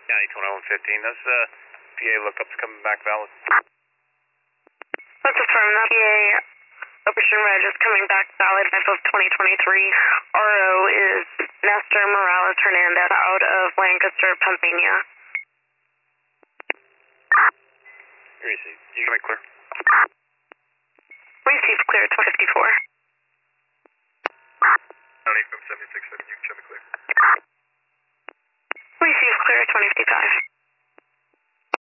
County 2115. Those PA lookups coming back valid. Let's affirm that PA Operation Reg is coming back valid 5 of 2023. RO is Nestor Morales Hernandez out of Lancaster, Pennsylvania. Receive. You can make clear. Receive clear 254. County from 76, you can show me clear. Receive clear 2055.